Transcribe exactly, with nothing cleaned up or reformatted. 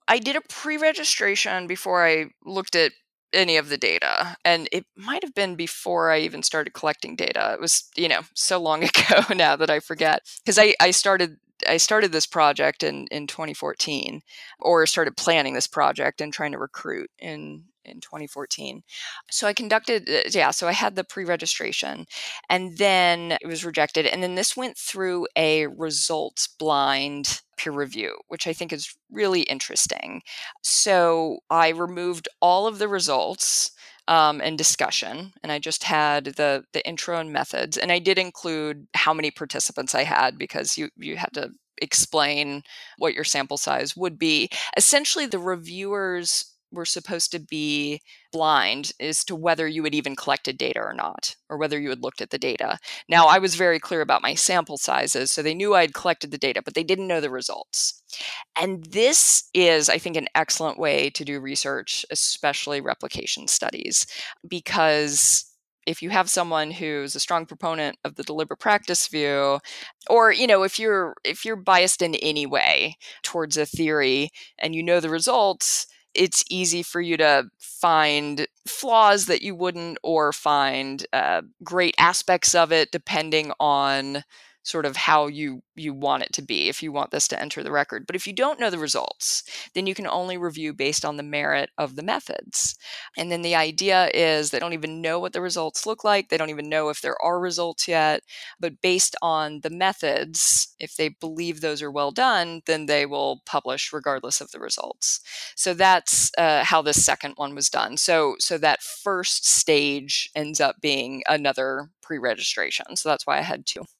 I did a pre-registration before I looked at any of the data. And it might have been before I even started collecting data. It was, you know, so long ago now that I forget. Because I, I started I started this project in, in twenty fourteen, or started planning this project and trying to recruit in in twenty fourteen. So I conducted, uh, yeah, so I had the pre-registration, and then it was rejected. And then this went through a results blind peer review, which I think is really interesting. So I removed all of the results um, and discussion, and I just had the the intro and methods. And I did include how many participants I had, because you you had to explain what your sample size would be. Essentially, the reviewers were supposed to be blind as to whether you had even collected data or not, or whether you had looked at the data. Now, I was very clear about my sample sizes, so they knew I had collected the data, but they didn't know the results. And this is, I think, an excellent way to do research, especially replication studies, because if you have someone who's a strong proponent of the deliberate practice view, or, you know, if you're if you're biased in any way towards a theory and you know the results, it's easy for you to find flaws that you wouldn't, or find uh, great aspects of it, depending on sort of how you you want it to be, if you want this to enter the record. But if you don't know the results, then you can only review based on the merit of the methods. And then the idea is they don't even know what the results look like. They don't even know if there are results yet. But based on the methods, if they believe those are well done, then they will publish regardless of the results. So that's uh, how the second one was done. So so that first stage ends up being another pre-registration. So that's why I had two.